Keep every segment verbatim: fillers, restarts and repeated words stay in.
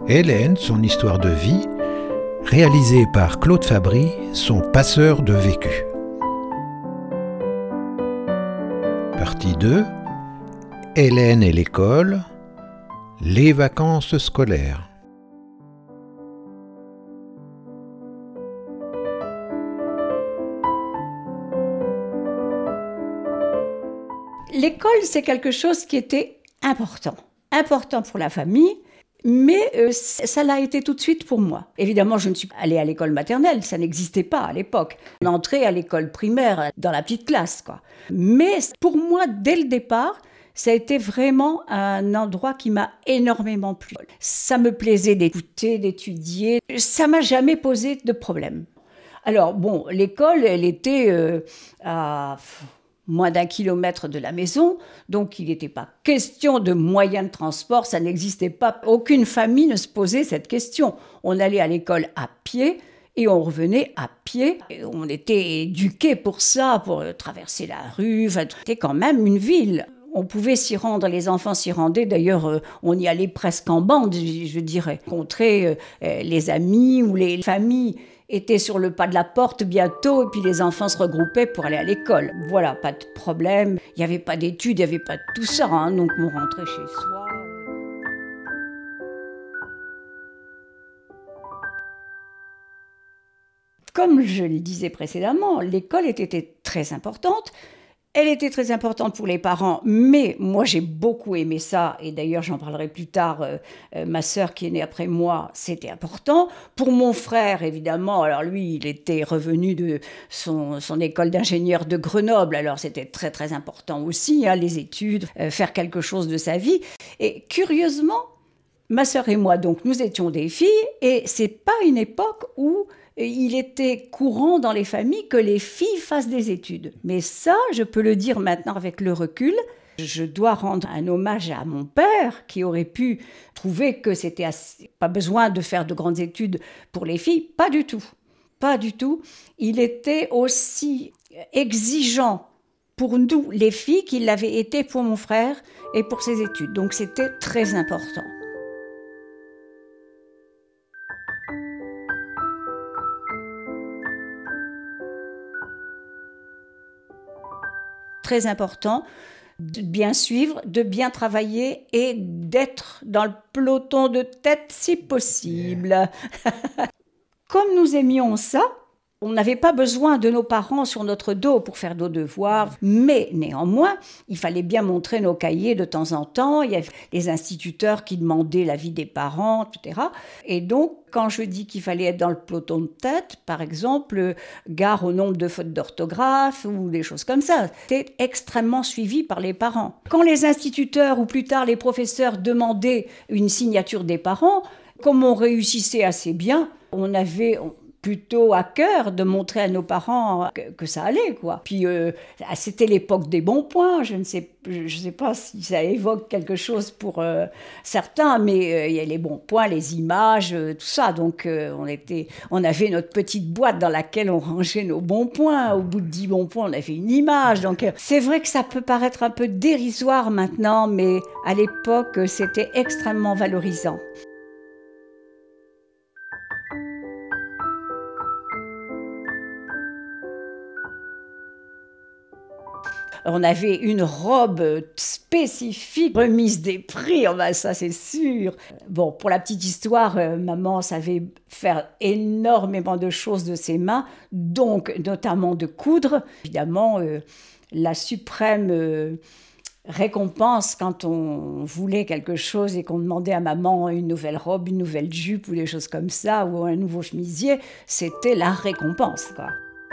Hélène, son histoire de vie, réalisée par Claude Fabry, son passeur de vécu. Partie deux. Hélène et l'école, les vacances scolaires. L'école, c'est quelque chose qui était important. Important pour la famille, mais euh, ça l'a été tout de suite pour moi. Évidemment, je ne suis pas allée à l'école maternelle, ça n'existait pas à l'époque. On entrait à l'école primaire, dans la petite classe, quoi. Mais pour moi, dès le départ, ça a été vraiment un endroit qui m'a énormément plu. Ça me plaisait d'écouter, d'étudier. Ça m'a jamais posé de problème. Alors, bon, l'école, elle était euh, à moins d'un kilomètre de la maison, donc il n'était pas question de moyens de transport, ça n'existait pas. Aucune famille ne se posait cette question. On allait à l'école à pied et on revenait à pied. Et on était éduqués pour ça, pour traverser la rue. Enfin, c'était quand même une ville. On pouvait s'y rendre, les enfants s'y rendaient. D'ailleurs, euh, on y allait presque en bande, je, je dirais. Rencontrer euh, les amis ou les familles étaient sur le pas de la porte bientôt, et puis les enfants se regroupaient pour aller à l'école. Voilà, pas de problème. Il n'y avait pas d'études, il n'y avait pas de tout ça, hein, donc on rentrait chez soi. Comme je le disais précédemment, l'école était très importante. Elle était très importante pour les parents, mais moi j'ai beaucoup aimé ça, et d'ailleurs j'en parlerai plus tard, euh, euh, ma sœur qui est née après moi, c'était important. Pour mon frère, évidemment, alors lui il était revenu de son, son école d'ingénieur de Grenoble, alors c'était très très important aussi, hein, les études, euh, faire quelque chose de sa vie. Et curieusement, ma sœur et moi, donc nous étions des filles, et c'est pas une époque où il était courant dans les familles que les filles fassent des études. Mais ça, je peux le dire maintenant avec le recul, je dois rendre un hommage à mon père qui aurait pu trouver que c'était assez, pas besoin de faire de grandes études pour les filles. Pas du tout. Pas du tout. Il était aussi exigeant pour nous, les filles, qu'il l'avait été pour mon frère et pour ses études. Donc c'était très important. Très important de bien suivre, de bien travailler et d'être dans le peloton de tête si possible. Comme nous aimions ça, on n'avait pas besoin de nos parents sur notre dos pour faire nos devoirs, mais néanmoins, il fallait bien montrer nos cahiers de temps en temps. Il y avait les instituteurs qui demandaient l'avis des parents, et cetera. Et donc, quand je dis qu'il fallait être dans le peloton de tête, par exemple, gare au nombre de fautes d'orthographe ou des choses comme ça, c'était extrêmement suivi par les parents. Quand les instituteurs ou plus tard les professeurs demandaient une signature des parents, comme on réussissait assez bien, on avait plutôt à cœur de montrer à nos parents que, que ça allait, quoi. Puis euh, c'était l'époque des bons points, je ne sais, je sais pas si ça évoque quelque chose pour euh, certains, mais euh, il y a les bons points, les images, euh, tout ça. Donc euh, on était, on avait notre petite boîte dans laquelle on rangeait nos bons points. Au bout de dix bons points, on avait une image. Donc euh, c'est vrai que ça peut paraître un peu dérisoire maintenant, mais à l'époque, c'était extrêmement valorisant. On avait une robe spécifique, remise des prix, oh ben ça c'est sûr. Bon, pour la petite histoire, euh, maman savait faire énormément de choses de ses mains, donc notamment de coudre. Évidemment, euh, la suprême euh, récompense quand on voulait quelque chose et qu'on demandait à maman une nouvelle robe, une nouvelle jupe ou des choses comme ça, ou un nouveau chemisier, c'était la récompense, quoi.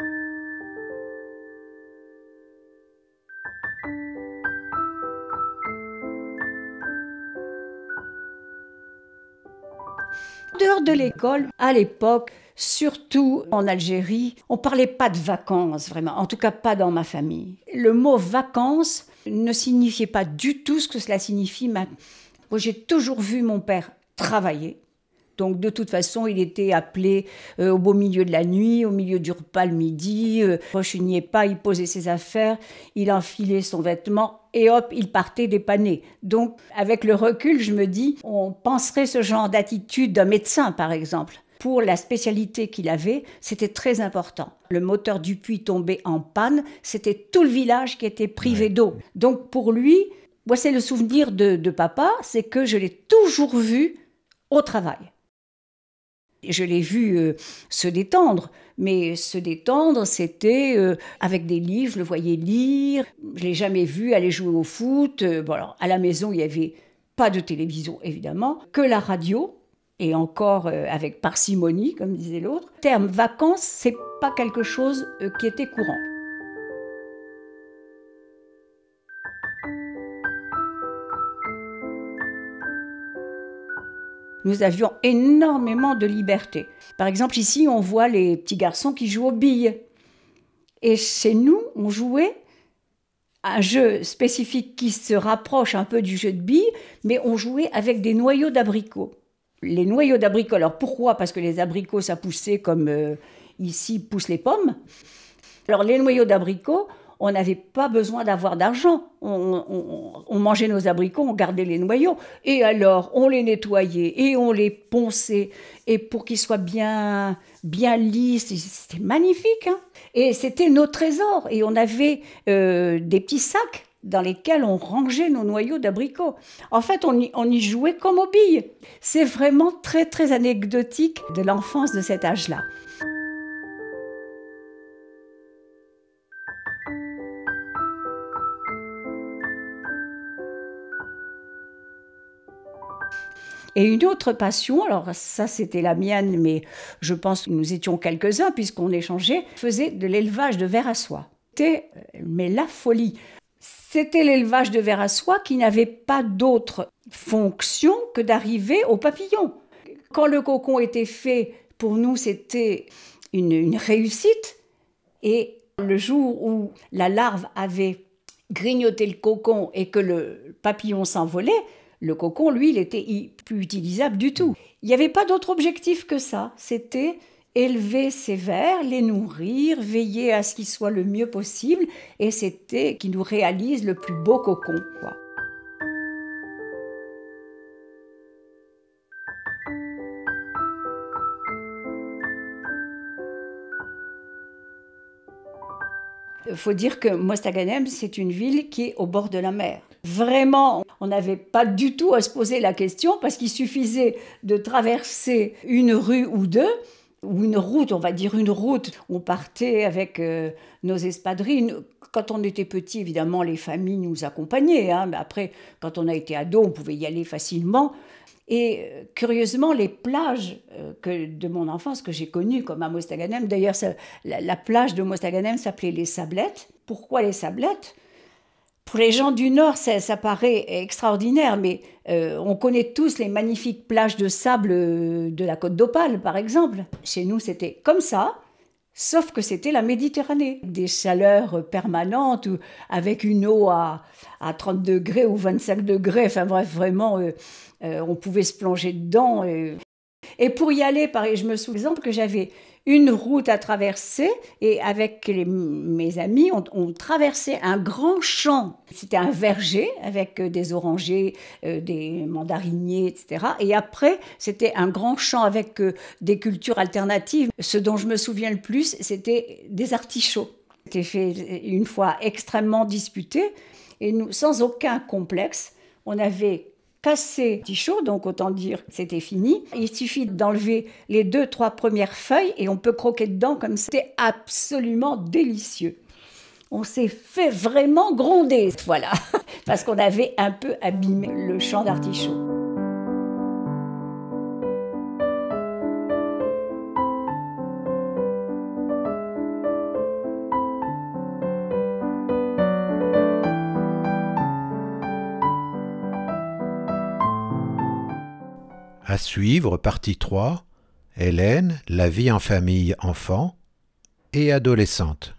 En dehors de l'école, à l'époque, surtout en Algérie, on ne parlait pas de vacances, vraiment, en tout cas pas dans ma famille. Le mot vacances ne signifiait pas du tout ce que cela signifie maintenant. Moi, j'ai toujours vu mon père travailler. Donc de toute façon, il était appelé euh, au beau milieu de la nuit, au milieu du repas le midi. Euh, rechignait pas, il posait ses affaires, il enfilait son vêtement et hop, il partait dépanner. Donc, avec le recul, je me dis, on penserait ce genre d'attitude d'un médecin, par exemple. Pour la spécialité qu'il avait, c'était très important. Le moteur du puits tombait en panne, c'était tout le village qui était privé ouais. d'eau. Donc, pour lui, moi, c'est le souvenir de, de papa, c'est que je l'ai toujours vu au travail. Je l'ai vu euh, se détendre, mais se détendre, c'était euh, avec des livres, je le voyais lire. Je ne l'ai jamais vu aller jouer au foot. Euh, bon, alors, à la maison, il n'y avait pas de télévision, évidemment, que la radio, et encore euh, avec parcimonie, comme disait l'autre. Le terme vacances, ce n'est pas quelque chose euh, qui était courant. Nous avions énormément de liberté. Par exemple, ici, on voit les petits garçons qui jouent aux billes. Et chez nous, on jouait un jeu spécifique qui se rapproche un peu du jeu de billes, mais on jouait avec des noyaux d'abricots. Les noyaux d'abricots, alors pourquoi ? Parce que les abricots, ça poussait comme euh, ici poussent les pommes. Alors les noyaux d'abricots, on n'avait pas besoin d'avoir d'argent. On, on, on mangeait nos abricots, on gardait les noyaux. Et alors, on les nettoyait et on les ponçait. Et pour qu'ils soient bien, bien lisses, c'était magnifique. Hein, et c'était nos trésors. Et on avait euh, des petits sacs dans lesquels on rangeait nos noyaux d'abricots. En fait, on y, on y jouait comme aux billes. C'est vraiment très, très anecdotique de l'enfance de cet âge-là. Et une autre passion, alors ça c'était la mienne, mais je pense que nous étions quelques-uns puisqu'on échangeait, faisait de l'élevage de vers à soie. C'était, mais la folie. C'était l'élevage de vers à soie qui n'avait pas d'autre fonction que d'arriver au papillon. Quand le cocon était fait, pour nous c'était une, une réussite. Et le jour où la larve avait grignoté le cocon et que le papillon s'envolait, le cocon, lui, il n'était plus utilisable du tout. Il n'y avait pas d'autre objectif que ça. C'était élever ces vers, les nourrir, veiller à ce qu'ils soient le mieux possible. Et c'était qu'ils nous réalisent le plus beau cocon, quoi. Il faut dire que Mostaganem, c'est une ville qui est au bord de la mer. Vraiment, on n'avait pas du tout à se poser la question parce qu'il suffisait de traverser une rue ou deux, ou une route, on va dire une route. On partait avec euh, nos espadrilles. Quand on était petit, évidemment, les familles nous accompagnaient. Hein, mais après, quand on a été ado, on pouvait y aller facilement. Et euh, curieusement, les plages euh, que, de mon enfance que j'ai connues, comme à Mostaganem, d'ailleurs, ça, la, la plage de Mostaganem s'appelait les Sablettes. Pourquoi les Sablettes ? Pour les gens du Nord, ça, ça paraît extraordinaire, mais euh, on connaît tous les magnifiques plages de sable de la Côte d'Opale, par exemple. Chez nous, c'était comme ça, sauf que c'était la Méditerranée. Des chaleurs permanentes, avec une eau à, à trente degrés ou vingt-cinq degrés. Enfin bref, vraiment, euh, euh, on pouvait se plonger dedans. Et, et pour y aller, pareil, je me souviens que j'avais une route à traverser et avec les, mes amis, on, on traversait un grand champ. C'était un verger avec des orangers, euh, des mandariniers, et cetera. Et après, c'était un grand champ avec euh, des cultures alternatives. Ce dont je me souviens le plus, c'était des artichauts. C'était fait une fois extrêmement disputé et nous, sans aucun complexe, on avait cassé l'artichaut, donc autant dire que c'était fini. Il suffit d'enlever les deux, trois premières feuilles et on peut croquer dedans comme ça. C'était absolument délicieux. On s'est fait vraiment gronder, voilà, parce qu'on avait un peu abîmé le champ d'artichaut. À suivre, partie trois, Hélène, la vie en famille enfant et adolescente.